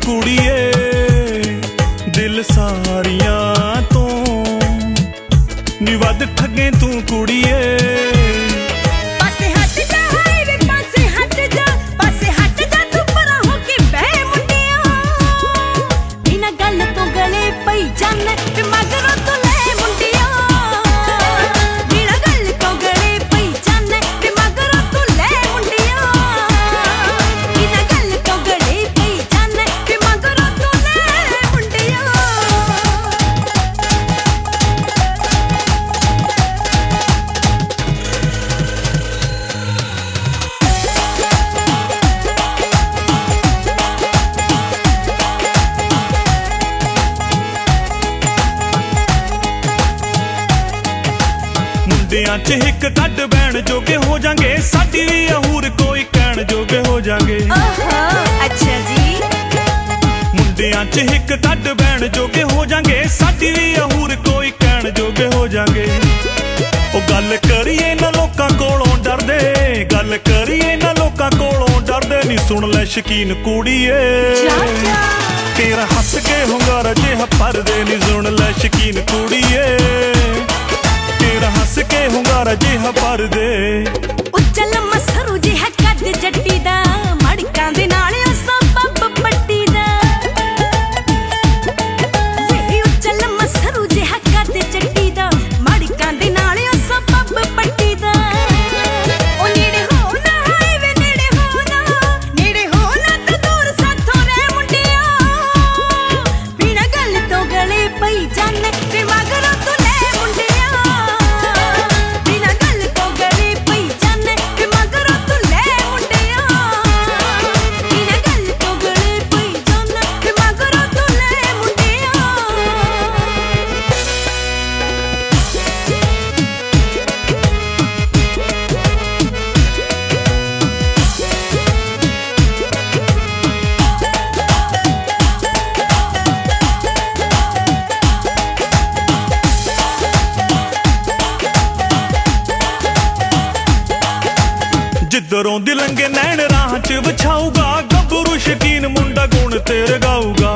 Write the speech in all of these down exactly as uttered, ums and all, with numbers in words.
कुड़िए दिल सारियां तो नी वध ठगे तू कुड़िए। मुंडियां च हिक कड बैण जोगे हो जांगे, साडी भी अहूर कोई कहण जोगे हो जांगे। अच्छा जी। मुंडियां च हिक कड बैण जोगे हो जांगे, साडी भी अहूर कोई कहण जोगे हो जांगे। ओ गल करिए ना लोकां कोलों डरदे, गल करिए ना लोकां कोलों डरदे नी, सुन ले शकीन कुड़िए तेरा हस के हुंगारा जिहा भरदे नी, सुन ले शकीन कुड़िए तेरा हस के हुंगारा जिहा भर दे। उच्चल मसरू जिहा कद जट्टी दा, मड़कां दे नाल सबब पट्टी दा। वे उच्चल मसरू जिहा कद जट्टी दा, मड़कां दे नाल सबब पट्टी दा। ओ नेड़े हो ना हाय वे नेड़े हो ना, नेड़े हो ना ते दूर साथों रह मुंडिया, बिना गल तो गले पई जाने ते मगरों तू ले मुंडिया। जिधरों दी लंघे नैन राह च विछाऊगा, गब्बरू शकीन मुंडा गुण तेरे गाऊगा।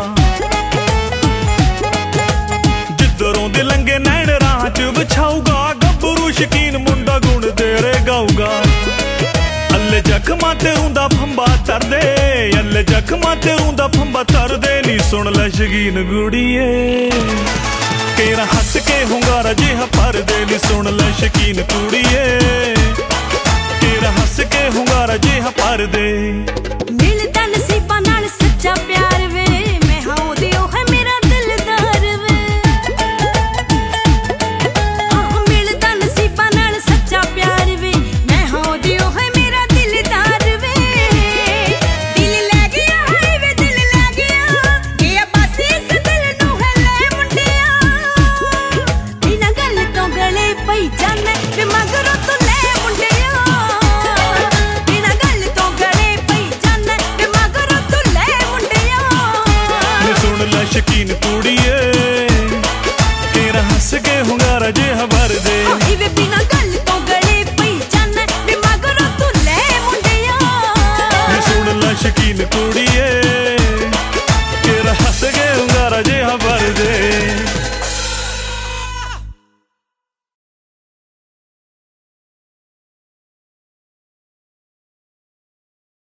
जिधरों दी लंघे नैन राह च विछाऊगा, गब्बरू शकीन मुंडा गुण तेरे गाऊगा। अल्ले जख्मा ते रूंदा फंबा तर दे, अल्ले जख्मा ते रूंदा फंबा तर दे नी, सुन ले शकीन गुड़िए तेरा हस के हुंगारा जिहा भर दे नी, सुन ले शकीन कुड़िए तेरा हस के हुंगारा जिहा भर दे।